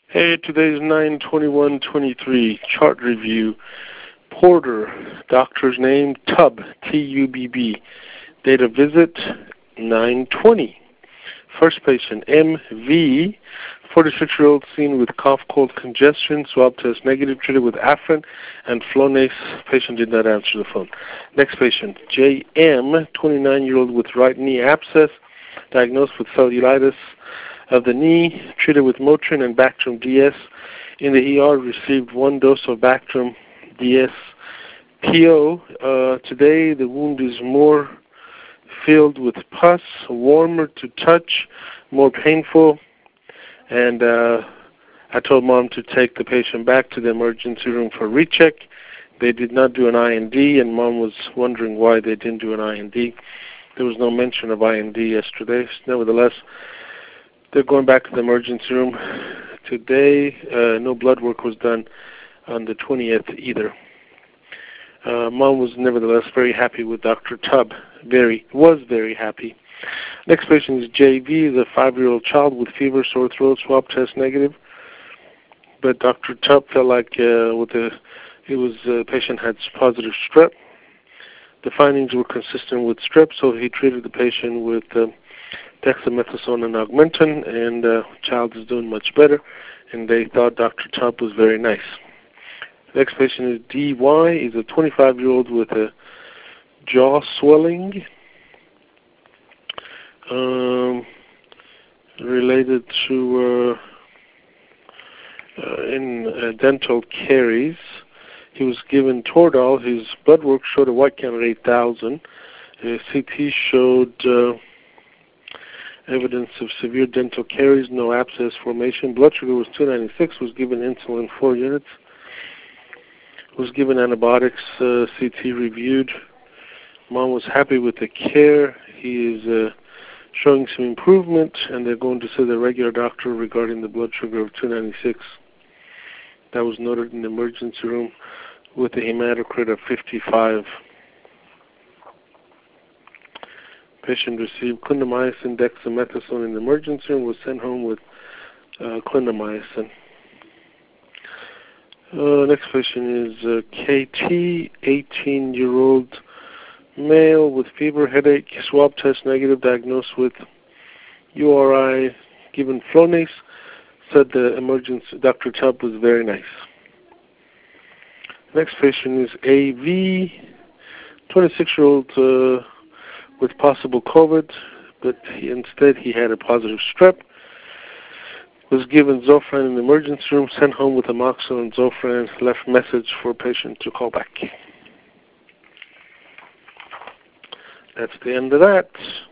Hey, today's 9/21/23 chart review. Porter, doctor's name Tubb, T-U-B-B. Date of visit 9/20. First patient M.V., 46-year-old, seen with cough, cold, congestion, swab test negative, treated with Afrin and Flonase. Patient did not answer the phone. Next patient J.M., 29-year-old with right knee abscess, diagnosed with cellulitis of the knee, treated with Motrin and Bactrim DS. In the ER, received one dose of Bactrim DS PO. Today, the wound is more filled with pus, warmer to touch, more painful, and I told Mom to take the patient back to the emergency room for recheck. They did not do an IND, and Mom was wondering why they didn't do an IND. There was no mention of IND yesterday. Nevertheless, they're going back to the emergency room today. No blood work was done on the 20th either. Mom was nevertheless very happy with Dr. Tubb. Was very happy. Next patient is JV, is a 5-year-old child with fever, sore throat, swab test negative. But Dr. Tubb felt like the patient had positive strep. The findings were consistent with strep, so he treated the patient with dexamethasone and Augmentin, and child is doing much better, and they thought Dr. Tubb was very nice. Next patient is DY. He's a 25-year-old with a jaw swelling related to dental caries. He was given Toradol. His blood work showed a white count of 8,000. CT showed evidence of severe dental caries, no abscess formation. Blood sugar was 296, was given insulin 4 units. Was given antibiotics, CT reviewed. Mom was happy with the care. He is showing some improvement, and they're going to see the regular doctor regarding the blood sugar of 296. That was noted in the emergency room with a hematocrit of 55. Patient received clindamycin, dexamethasone in the emergency room, was sent home with clindamycin. Next patient is KT, 18-year-old male with fever, headache, swab test negative, diagnosed with URI, given Flonase. Said the emergency Dr. Tubb was very nice. Next patient is AV, 26-year-old with possible COVID, but instead he had a positive strep. Was given Zofran in the emergency room, sent home with Amoxicillin and Zofran, left message for patient to call back. That's the end of that.